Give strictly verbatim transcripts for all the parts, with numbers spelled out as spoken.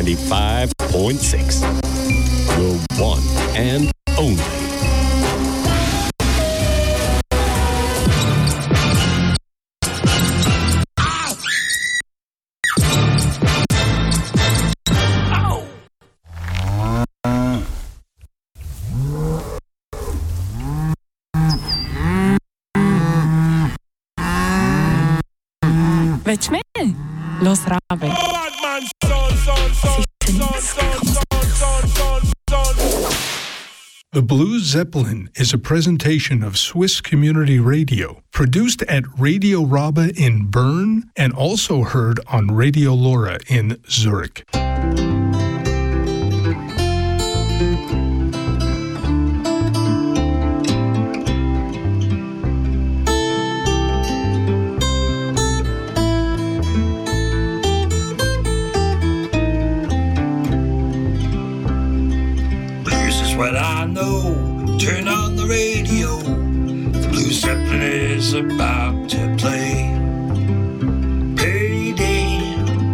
ninety-five point six. The one and only. Willst du mehr? Los, Rabe. The Blue Zeppelin is a presentation of Swiss Community Radio, produced at Radio Rabe in Bern and also heard on Radio Lora in Zurich. What I know, turn on the radio, the Blue Zeppelin is about to play. Payday,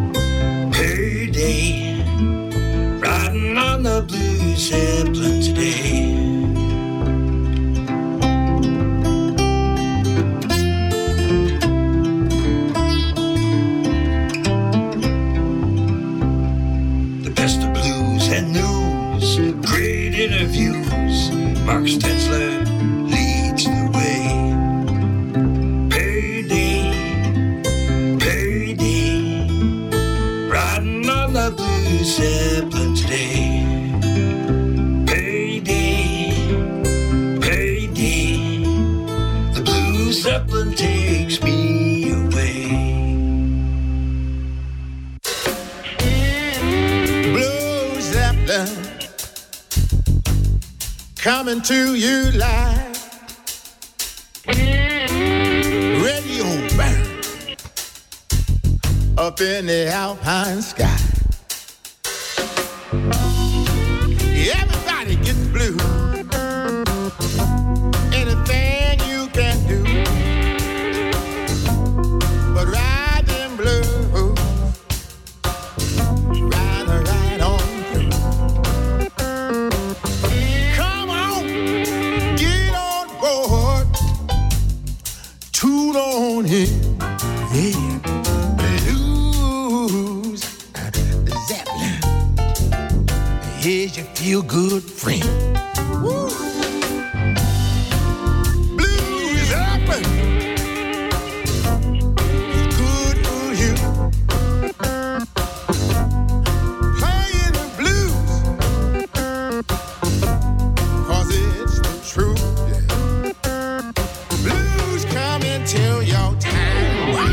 payday, riding on the Blue Zeppelin today. The best of blues and news, great interviews, Mark Stensler leads the way. Payday, payday, riding on the Blue Zeppelin today. Payday, payday, the Blue Zeppelin takes me away. Blue Zeppelin coming to you live, radio burn up in the alpine sky. Everybody gets blue. Anything you can do, but ride them blues, ride right on through. Tune on in, yeah. Blues Zeppelin, here's your feel-good friend. Woo. Blues Zeppelin is good for you. Playing the blues, 'cause it's the truth. Till your time. Wow.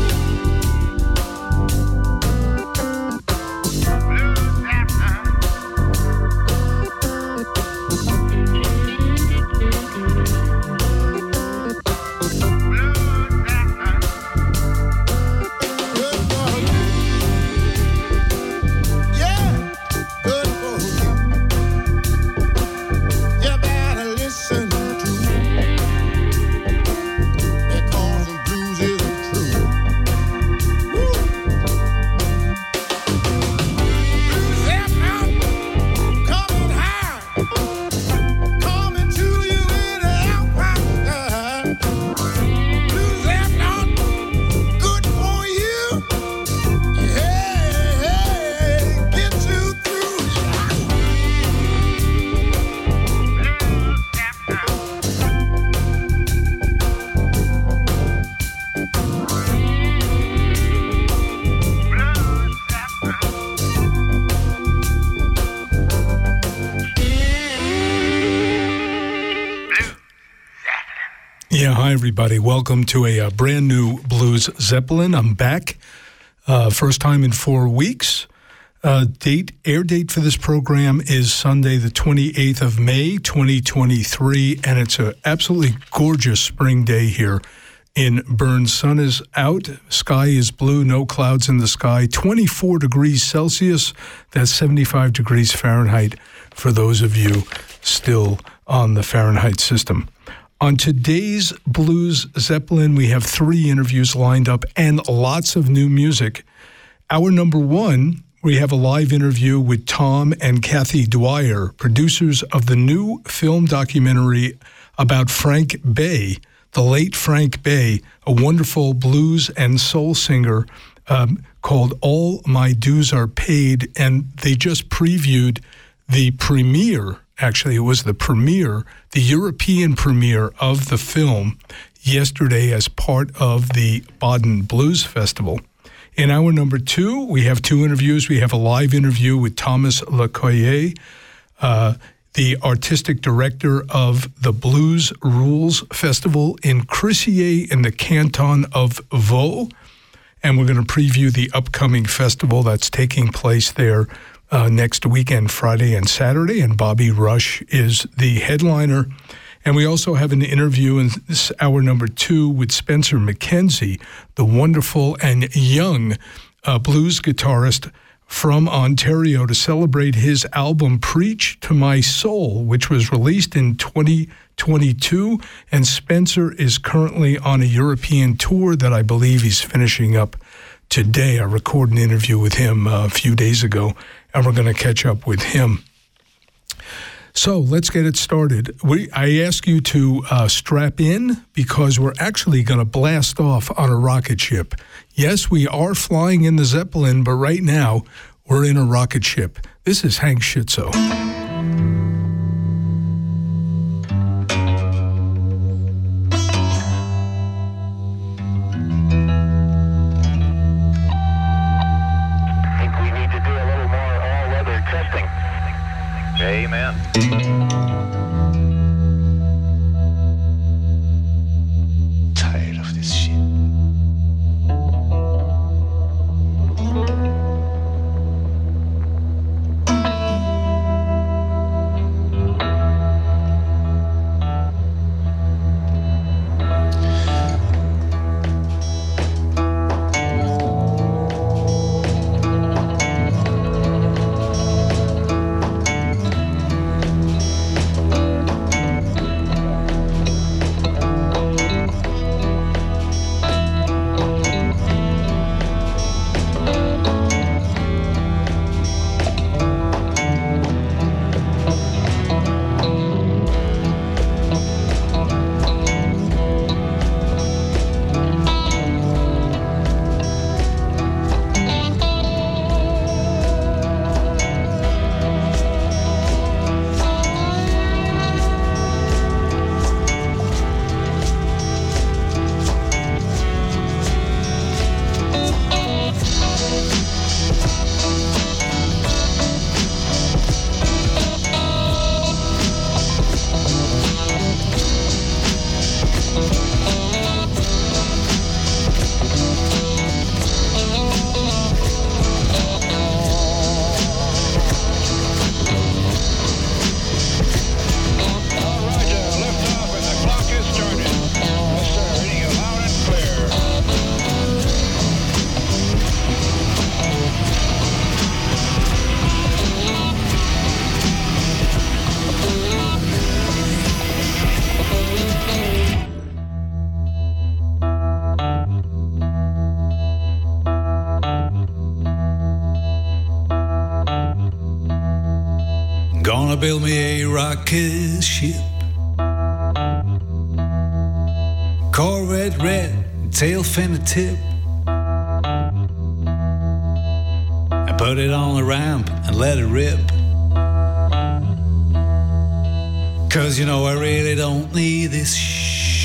Yeah, hi everybody. Welcome to a, uh brand new Blues Zeppelin. I'm back. Uh, first time in four weeks. Uh, date, air date for this program is Sunday, the twenty-eighth of May, twenty twenty-three, and it's an absolutely gorgeous spring day here in Bern. Sun is out, sky is blue, no clouds in the sky, twenty-four degrees Celsius, that's seventy-five degrees Fahrenheit for those of you still on the Fahrenheit system. On today's Blues Zeppelin, we have three interviews lined up and lots of new music. Hour number one, we have a live interview with Tom and Kathy Dwyer, producers of the new film documentary about Frank Bay, the late Frank Bay, a wonderful blues and soul singer um, called All My Dues Are Paid. And they just previewed the premiere, actually it was the premiere, the European premiere of the film yesterday as part of the Baden Blues Festival. In hour number two, we have two interviews. We have a live interview with Thomas Lecoyer, uh, the artistic director of the Blues Rules Festival in Crissier in the canton of Vaud. And we're going to preview the upcoming festival that's taking place there uh, next weekend, Friday and Saturday. And Bobby Rush is the headliner. And we also have an interview in this hour number two with Spencer McKenzie, the wonderful and young uh, blues guitarist from Ontario, to celebrate his album Preach to My Soul, which was released in twenty twenty-two. And Spencer is currently on a European tour that I believe he's finishing up today. I recorded an interview with him uh, a few days ago, and we're going to catch up with him. So let's get it started. We, I ask you to uh, strap in because we're actually going to blast off on a rocket ship. Yes, we are flying in the Zeppelin, but right now we're in a rocket ship. This is Hank Schützow. think we need to do a little more all-weather testing. Amen. Tired of this shit. Gonna build me a rocket ship, Corvette red, tail fin a tip. I put it on the ramp and let it rip. Cause you know I really don't need this shit.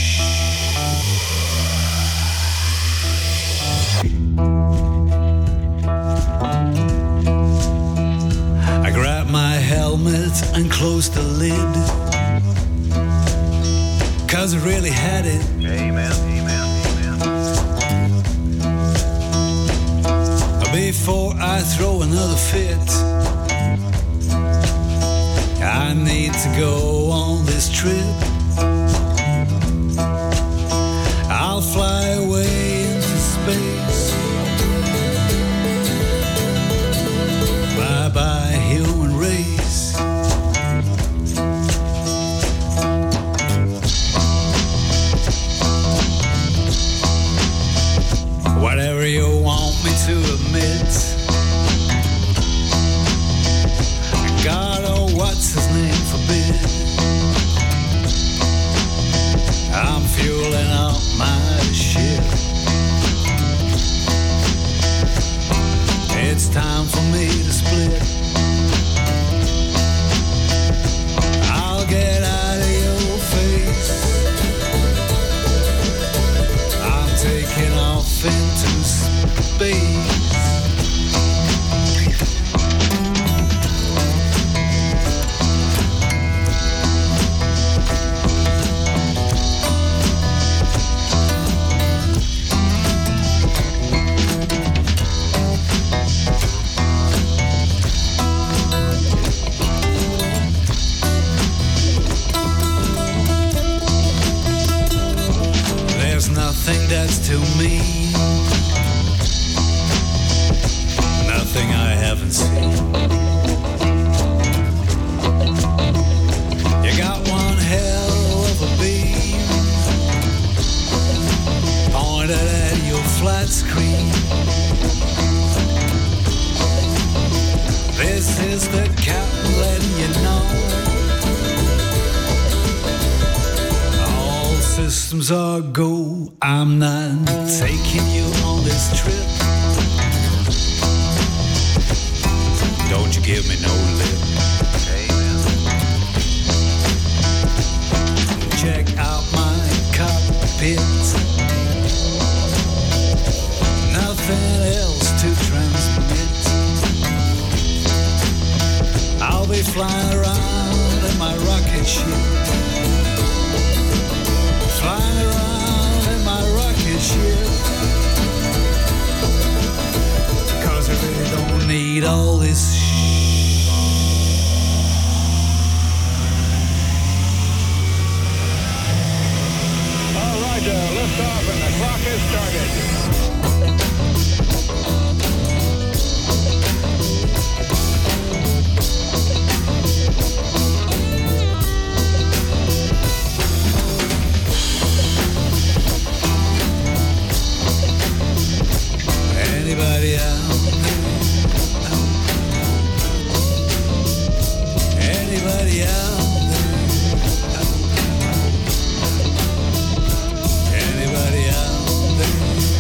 Helmet and close the lid, cause I really had it. Amen, amen, amen. Before I throw another fit, I need to go on this trip. I'll fly away into space. Bye-bye, human race. Whatever you want me to admit, time for me to split. I'll get out of your face. I'm taking off into space. Nothing that's to me, nothing I haven't seen. You got one hell of a beam pointed at your flat screen. This is the captain letting you know systems are go. I'm not taking you on this trip. Don't you give me no lip. Amen. Check out my cockpit. Nothing else to transmit. I'll be flying around in my rocket ship. Flying around in my rocket ship. Cause I really don't need all this shh. All right, uh, lift off and the clock is started. Anybody out there? Anybody out there? Anybody out there?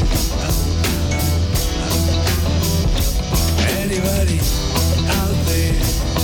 Anybody out there?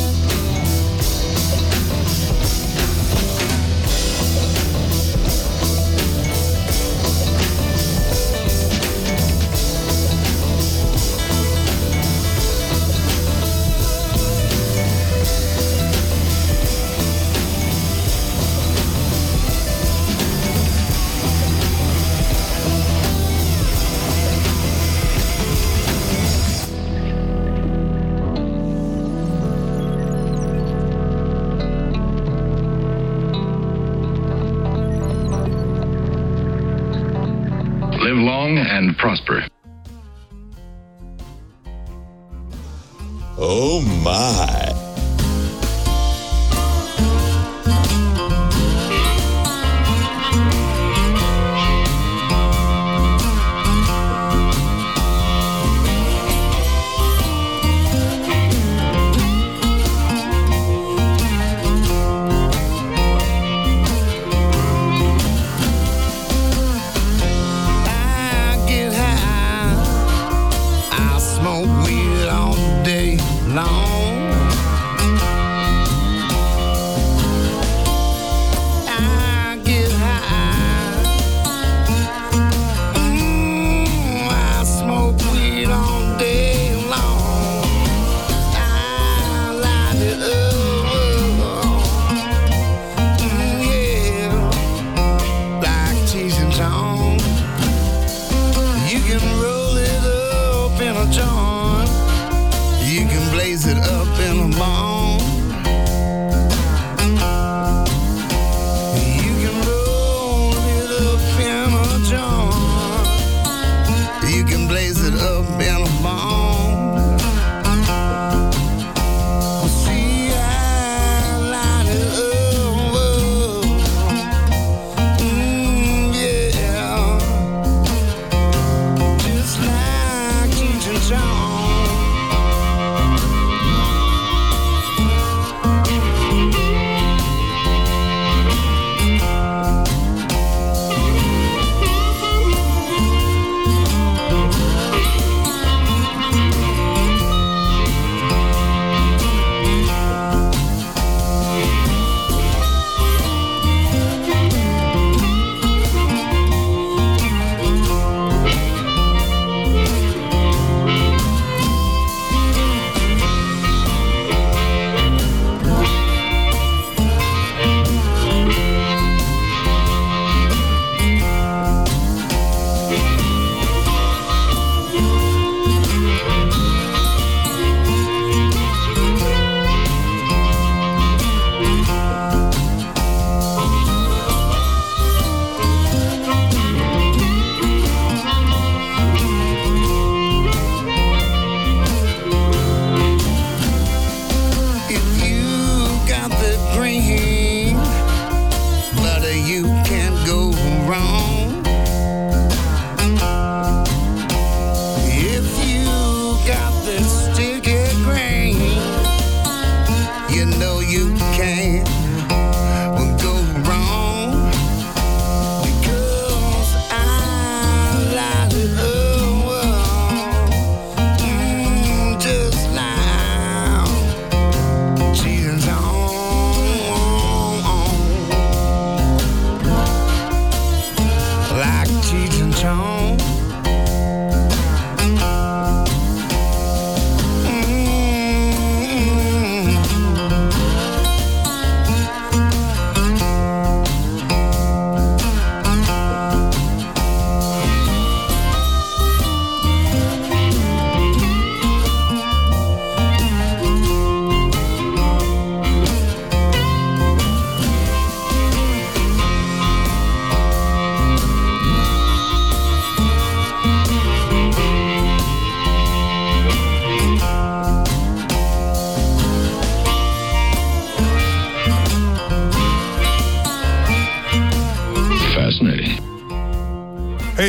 Live long and prosper. Oh my.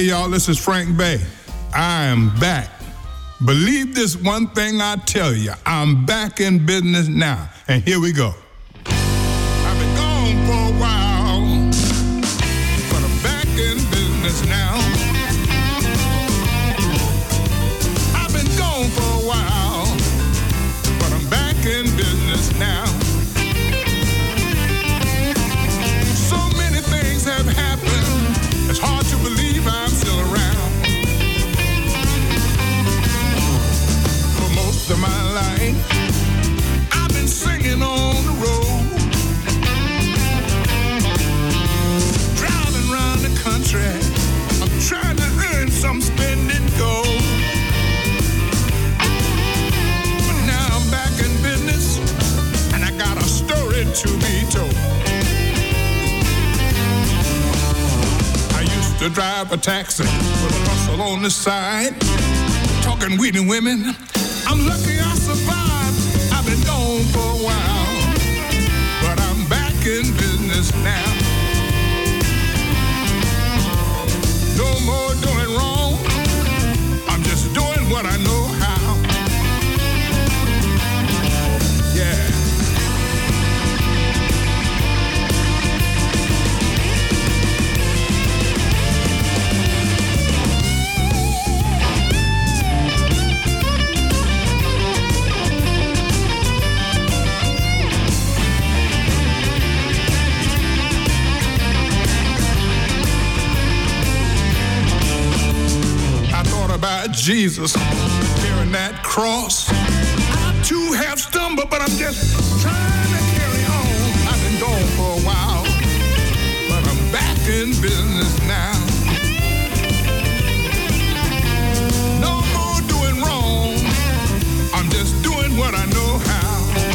Hey, y'all, this is Frank Bay. I am back. Believe this one thing I tell you. I'm back in business now. And here we go. I've been gone for a while, but I'm back in business now. I've been gone for a while, but I'm back in business now. So many things have happened, it's hard to believe I'm still around. For most of my life, I've been singing on the road, driving around the country. I'm trying to earn some spending gold. But now I'm back in business, and I got a story to be told. I used to drive a taxi with a hustle on the side, talking weed and women. I'm lucky I survived. I've been gone for a while, but I'm back in business now. No more doing wrong, I'm just doing what I know how. Yeah. About Jesus carrying that cross. I too have stumbled, but I'm just trying to carry on. I've been gone for a while, but I'm back in business now. No more doing wrong, I'm just doing what I know how.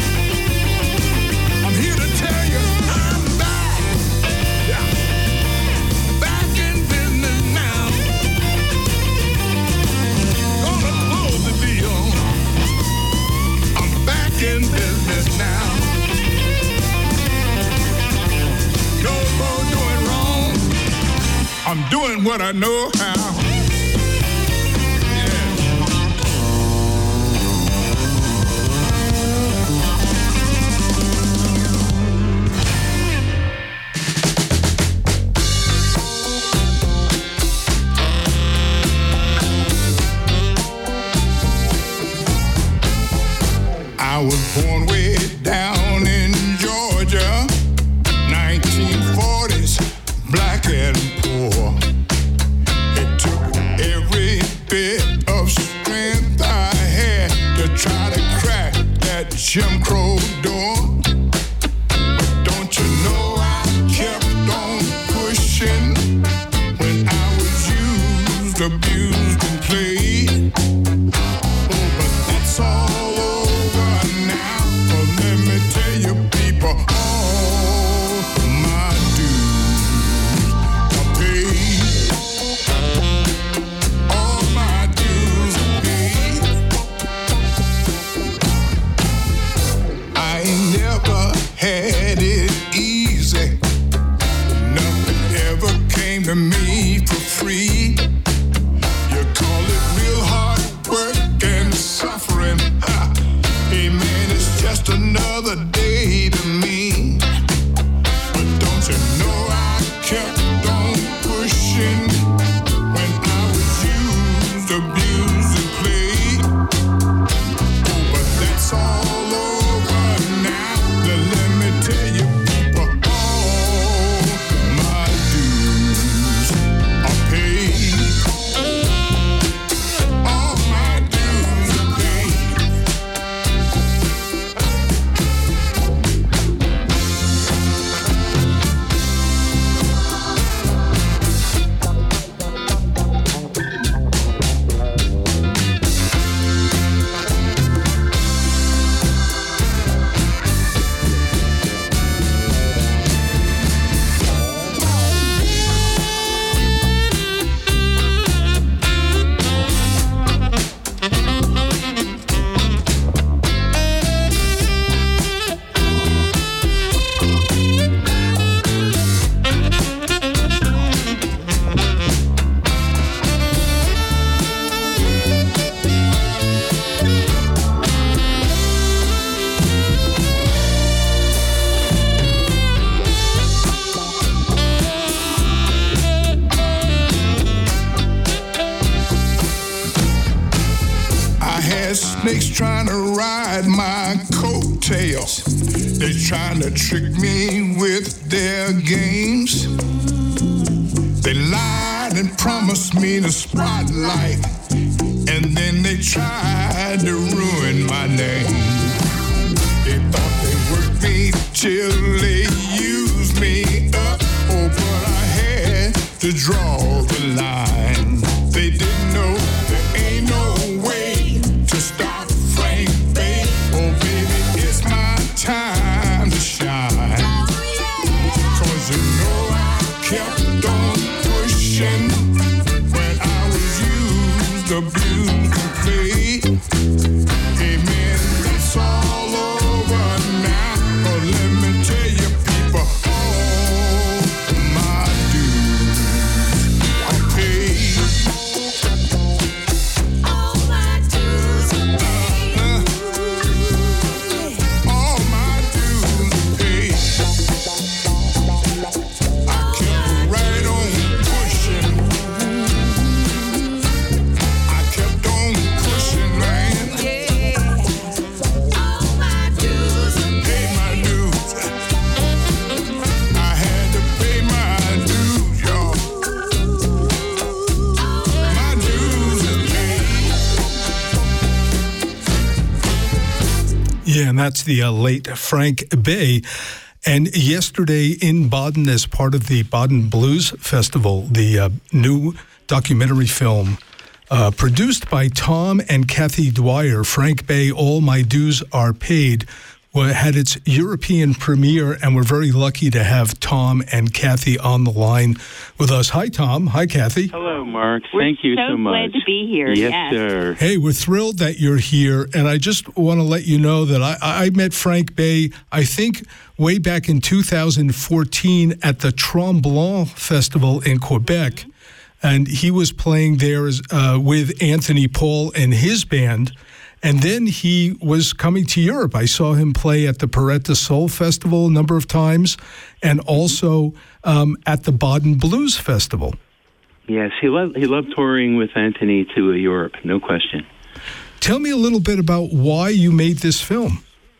I'm here to tell you I'm back, yeah, back in business now. In business now. No more doing wrong, I'm doing what I know how. I was born way down in Georgia, nineteen forties, black and poor. It took every bit of strength I had to try to crack that Jim Crow door. But don't you know I kept on pushing when I was used, abused, and played. Oh, but that's all over now. Oh, let me tell you, people, all my dues are paid. All my dues are paid. I ain't never had snakes trying to ride my coattails. They trying to trick me with their games. They lied and promised me the spotlight, and then they tried to ruin my name. They thought they worked me till they used me up. Oh, but I had to draw the line. They didn't know there ain't no way to stop Frank Bay. Oh, baby, it's my time to shine. Cause you know I kept on pushing when I was used, abused, and played. Hey, man, it's all over now. But let me tell you, people, all my dues are paid. All my dues are paid. Uh, all my dues are paid. I kept right on pushing. I kept on pushing, man. All my dues are paid. My dues. I had to pay my dues, y'all. My dues are paid. Yeah, and that's the uh, late Frank Bay. And yesterday in Baden, as part of the Baden Blues Festival, the uh, new documentary film uh, produced by Tom and Kathy Dwyer, Frank Bay, All My Dues Are Paid, wa- had its European premiere, and we're very lucky to have Tom and Kathy on the line with us. Hi, Tom. Hi, Kathy. Hello, Mark. We're Thank you so so much. glad to be here, Yes, yes. sir. Hey, we're thrilled that you're here, and I just want to let you know that I, I met Frank Bay, I think, way back in two thousand fourteen at the Tremblant Festival in Quebec, and he was playing there as, uh, with Anthony Paul and his band, and then he was coming to Europe. I saw him play at the Peretta Soul Festival a number of times, and also um, at the Baden Blues Festival. Yes, he loved, he loved touring with Anthony to uh, Europe, no question. Tell me a little bit about why you made this film.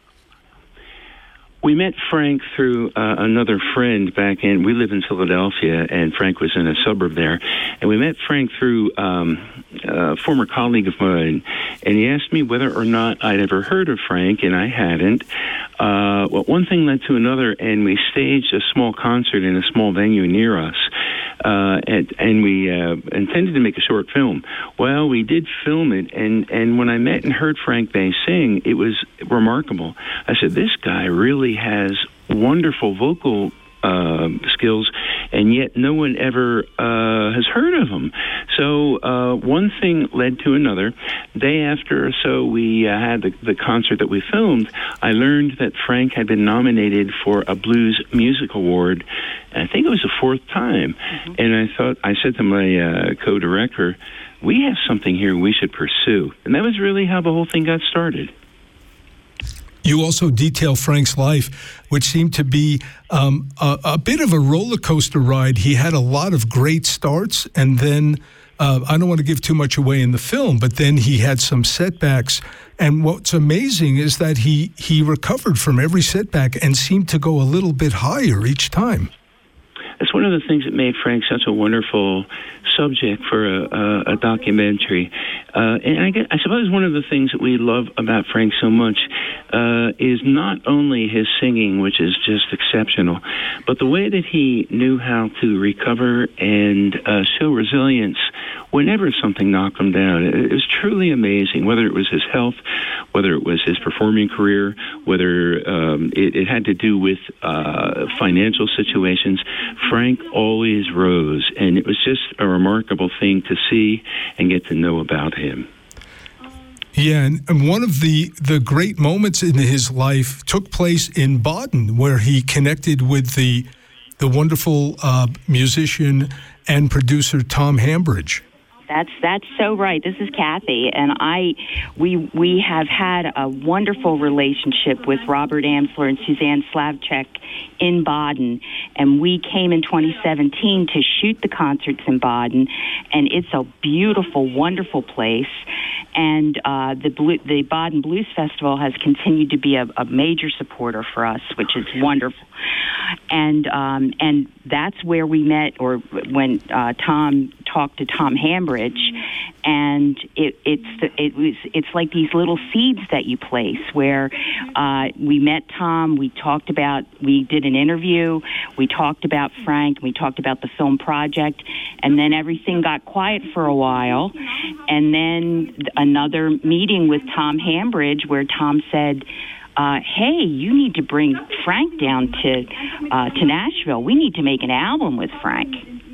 We met Frank through uh, another friend back in, we live in Philadelphia, and Frank was in a suburb there. And we met Frank through um, a former colleague of mine, and he asked me whether or not I'd ever heard of Frank, and I hadn't. Uh, well, one thing led to another, and we staged a small concert in a small venue near us. Uh, and, and we uh, intended to make a short film. Well, we did film it, and, and when I met and heard Frank Bay sing, it was remarkable. I said, this guy really has wonderful vocal uh, skills, and yet no one ever uh, has heard of him. So uh, one thing led to another. Day after or so we uh, had the, the concert that we filmed, I learned that Frank had been nominated for a Blues Music Award. I think it was the fourth time. Mm-hmm. And I thought, I said to my uh, co-director, we have something here we should pursue. And that was really how the whole thing got started. You also detail Frank's life, which seemed to be um, a, a bit of a roller coaster ride. He had a lot of great starts, and then uh, I don't want to give too much away in the film, but then he had some setbacks. And what's amazing is that he, he recovered from every setback and seemed to go a little bit higher each time. It's one of the things that made Frank such a wonderful subject for a, a, a documentary. Uh, and I, guess, I suppose one of the things that we love about Frank so much uh, is not only his singing, which is just exceptional, but the way that he knew how to recover and uh, show resilience whenever something knocked him down. It, it was truly amazing, whether it was his health, whether it was his performing career, whether um, it, it had to do with uh, financial situations. Frank always rose, and it was just a remarkable thing to see and get to know about him. Yeah, and, and one of the, the great moments in his life took place in Baden, where he connected with the the wonderful uh, musician and producer Tom Hambridge. That's that's so right. This is Kathy, and I we we have had a wonderful relationship with Robert Amsler and Suzanne Slavchek in Baden, and we came in twenty seventeen to shoot the concerts in Baden, and it's a beautiful, wonderful place. And uh, the Blue, the Baden Blues Festival has continued to be a, a major supporter for us, which is wonderful. And um, and that's where we met, or when uh, Tom talked to Tom Hambridge, and it, it's the, it was it's like these little seeds that you place where uh, we met Tom, we talked about, we did an interview, we talked about Frank, we talked about the film project, and then everything got quiet for a while, and then another meeting with Tom Hambridge where Tom said, Uh, hey, you need to bring Frank down to uh, to Nashville. We need to make an album with Frank.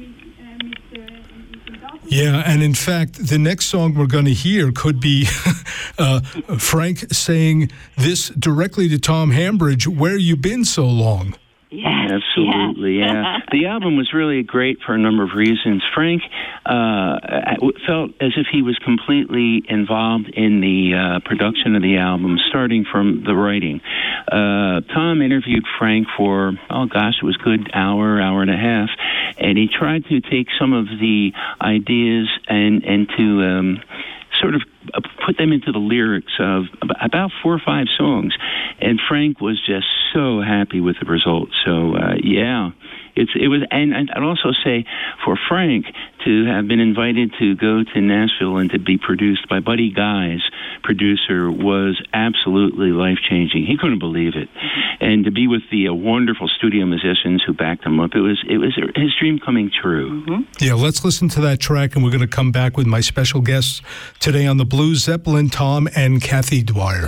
Yeah, and in fact, the next song we're going to hear could be uh, Frank saying this directly to Tom Hambridge, "Where you been so long?" Yes, absolutely, yes. yeah. The album was really great for a number of reasons. Frank uh, felt as if he was completely involved in the uh, production of the album, starting from the writing. Uh, Tom interviewed Frank for, oh gosh, it was a good hour, hour and a half, and he tried to take some of the ideas and, and to um, sort of put them into the lyrics of about four or five songs, and Frank was just so happy with the result. So uh, yeah, it's it was, and I'd also say for Frank to have been invited to go to Nashville and to be produced by Buddy Guy's producer was absolutely life changing. He couldn't believe it, and to be with the uh, wonderful studio musicians who backed him up, it was it was his dream coming true. Mm-hmm. Yeah, let's listen to that track, and we're going to come back with my special guests today on the Blues Zeppelin, Tom and Kathy Dwyer.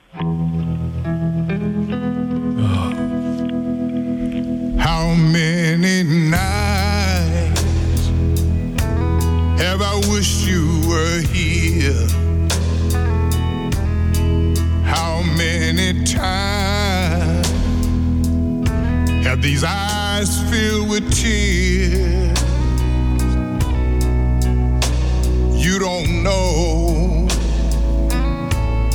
Oh. How many nights have I wished you were here? How many times have these eyes filled with tears?